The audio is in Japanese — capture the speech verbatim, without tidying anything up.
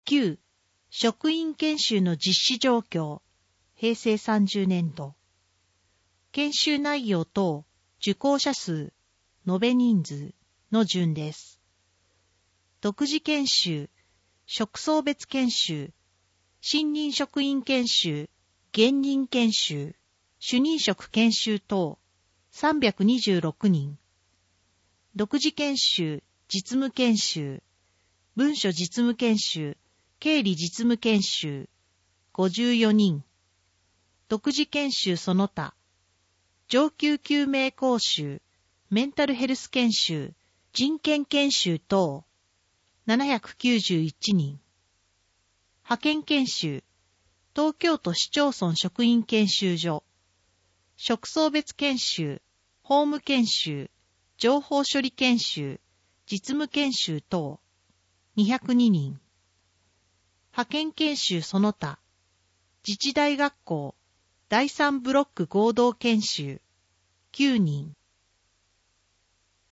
きゅう、職員研修の実施状況、へいせいさんじゅうねんど。研修内容等、受講者数、延べ人数の順です。独自研修、職層別研修、新任職員研修、現任研修、主任職研修等、さんびゃくにじゅうろくにん。独自研修、実務研修、文書実務研修、経理実務研修、ごじゅうよにん。独自研修その他、上級救命講習、メンタルヘルス研修、人権研修等、ななひゃくきゅうじゅういちにん。派遣研修、東京都市町村職員研修所、職層別研修、法務研修、情報処理研修、実務研修等、にひゃくににん。派遣研修その他、自治大学校、だいさんブロック合同研修、きゅうにん。